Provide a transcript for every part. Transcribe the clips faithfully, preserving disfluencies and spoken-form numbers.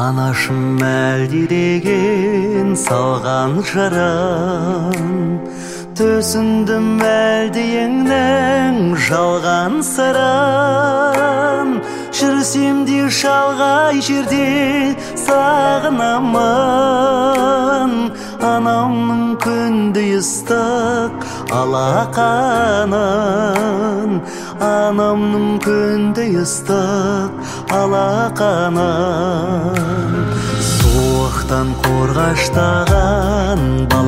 Anашım мәлдидеген салған жаран, төсіндім әлдейіңнің жалған сыран. Жүрсем де шалғай жерде сағынамын, анамның күндей ыстық алақанын, анамның күндей ыстық алақанын. Суықтан қорғаштаған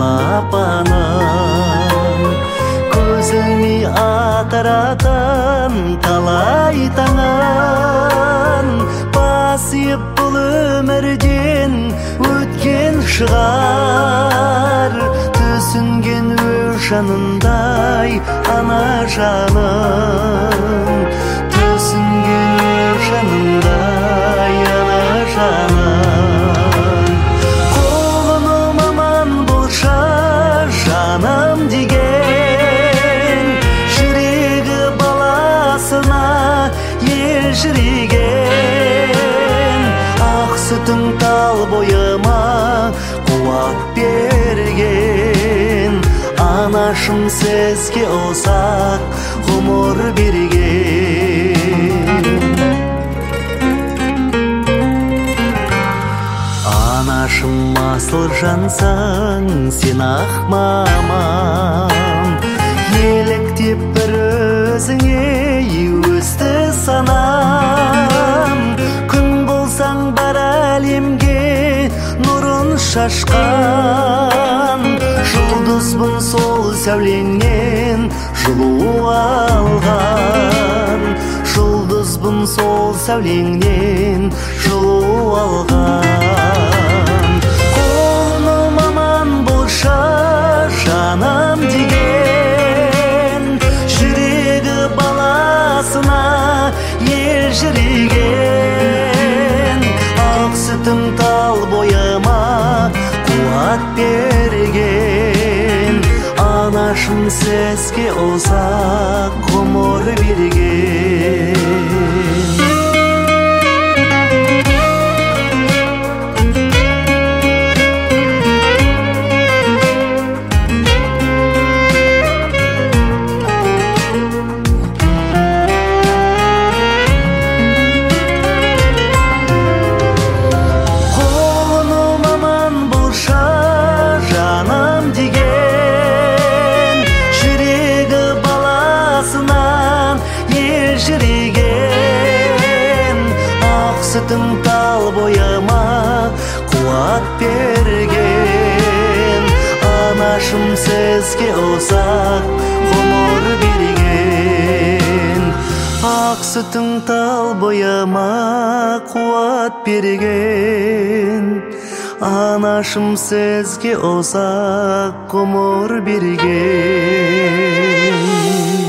балапаным, көзіме атыратын талай таңын. Басып бұл өмірден өткен шығар, түсінген өз жанындай ана жаным, түсінген өз жанындай ана жаным. Қолым аман болса жаным деген, жүрегі баласына елжіреген. Ақ сүтің тал бойыма қуат берген, анашым сізге ұзақ ғұмыр берген. Анашым асыл жансың сен ақ мамам, еліктеп бір өзіңе өсті санам. Күн болсаң бар әлемге нұрын шашқан, жұлдызбын сол сәулеңнен жылу алған, жұлдызбын сол сәулеңнен жылу алған. Қолым аман болса жаным деген, жүрегі баласына елжіреген. Ақ сүтің тал бойыма қуат берген, анашым сізге ұзақ ғұмыр берген. Сүтің тал бойыма қуат берген, анашым сізге ұзақ ғұмыр берген. Ақ сүтің тал бойыма қуат берген, анашым сізге ұзақ ғұмыр берген.